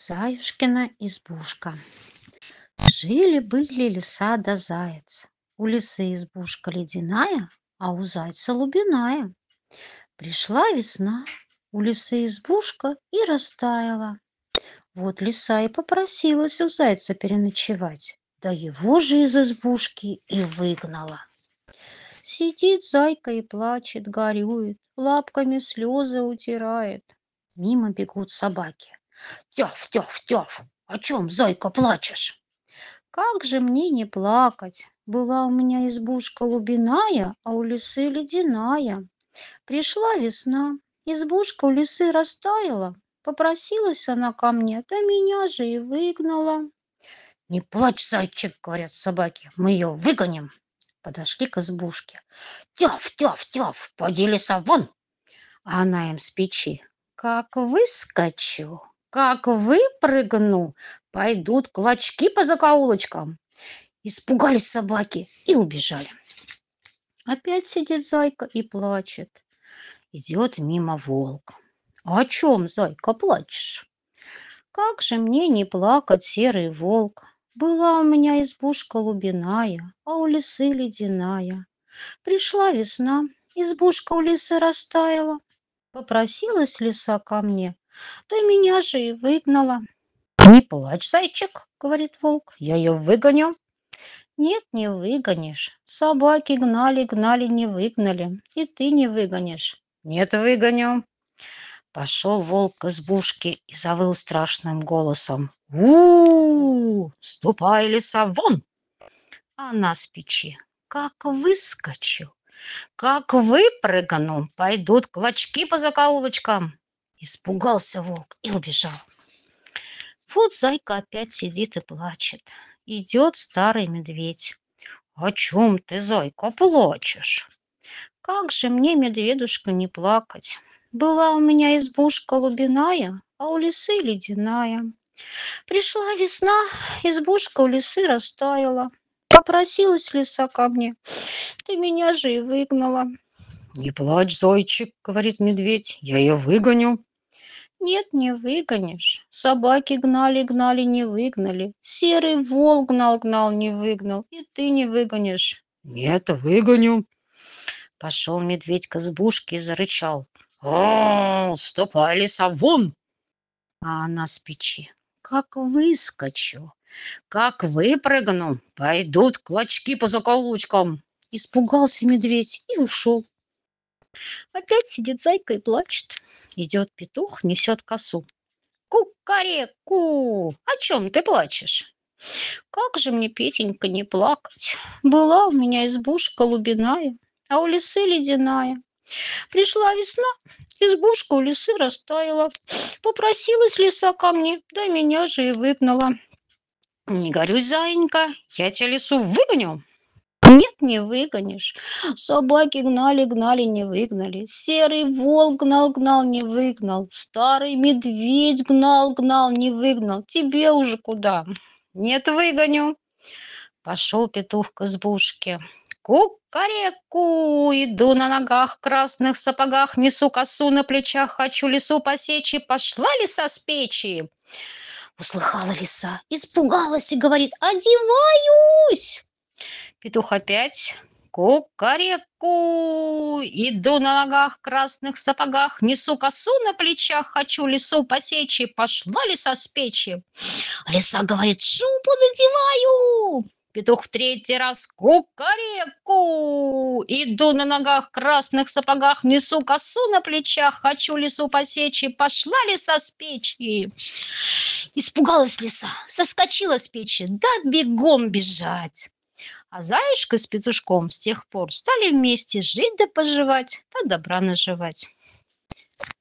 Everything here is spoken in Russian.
Заюшкина избушка. Жили-были лиса да заяц. У лисы избушка ледяная, а у зайца лубиная. Пришла весна, у лисы избушка и растаяла. Вот лиса и попросилась у зайца переночевать, да его же из избушки и выгнала. Сидит зайка и плачет, горюет, лапками слезы утирает. Мимо бегут собаки. Тёф, тёф, тёф, о чем, зайка, плачешь? Как же мне не плакать? Была у меня избушка лубиная, а у лисы ледяная. Пришла весна, избушка у лисы растаяла. Попросилась она ко мне, да меня же и выгнала. Не плачь, зайчик, говорят собаки, мы ее выгоним. Подошли к избушке. Тёф, тёф, тёф, поди, лиса, вон! А она им с печи. Как выскочу, как выпрыгну, пойдут клочки по закоулочкам. Испугались собаки и убежали. Опять сидит зайка и плачет. Идет мимо волк. О чем, зайка, плачешь? Как же мне не плакать, серый волк? Была у меня избушка лубиная, а у лисы ледяная. Пришла весна, избушка у лисы растаяла. Попросилась лиса ко мне, да меня же и выгнала. Не плачь, зайчик, говорит волк, я ее выгоню. Нет, не выгонишь. Собаки гнали, гнали, не выгнали. И ты не выгонишь. Нет, выгоню. Пошел волк к избушке и завыл страшным голосом. У, ступай, лиса, вон! А она с печи. Как выскочу, как выпрыгну, пойдут клочки по закоулочкам. Испугался волк и убежал. Вот зайка опять сидит и плачет. Идет старый медведь. О чем ты, зайка, плачешь? Как же мне, медведушка, не плакать? Была у меня избушка лубиная, а у лисы ледяная. Пришла весна, избушка у лисы растаяла. Попросилась лиса ко мне, ты меня же и выгнала. Не плачь, зайчик, говорит медведь, я ее выгоню. Нет, не выгонишь. Собаки гнали, гнали, не выгнали. Серый волк гнал, гнал, не выгнал. И ты не выгонишь. Нет, выгоню. Пошел медведь к избушке и зарычал. О, ступай, лиса, вон! А она с печи. Как выскочу, как выпрыгну, пойдут клочки по закоулочкам. Испугался медведь и ушел. Опять сидит зайка и плачет. Идет петух, несет косу. Кукареку! О чем ты плачешь? Как же мне, Петенька, не плакать? Была у меня избушка лубиная, а у лисы ледяная. Пришла весна, избушка у лисы растаяла. Попросилась лиса ко мне, да меня же и выгнала. Не горюй, заинька, я тебя, лису, выгоню. Нет, не выгонишь. Собаки гнали, гнали, не выгнали. Серый волк гнал, гнал, не выгнал. Старый медведь гнал, гнал, не выгнал. Тебе уже куда? Нет, выгоню. Пошел петух к избушке. Кукареку, иду на ногах, в красных сапогах, несу косу на плечах, хочу лису посечь, и пошла лиса с печи. Услыхала лиса, испугалась и говорит: одеваюсь. Петух опять. Кукареку, иду на ногах, в красных сапогах, несу косу на плечах, хочу лису посечь, и пошла лиса с печи. Лиса говорит: шубу надеваю. Петух в третий раз. Кукареку, иду на ногах, в красных сапогах, несу косу на плечах, хочу лису посечь, и пошла лиса с печи. Испугалась лиса, соскочила с печи, да бегом бежать. А заюшка с петушком с тех пор стали вместе жить да поживать, да добра наживать.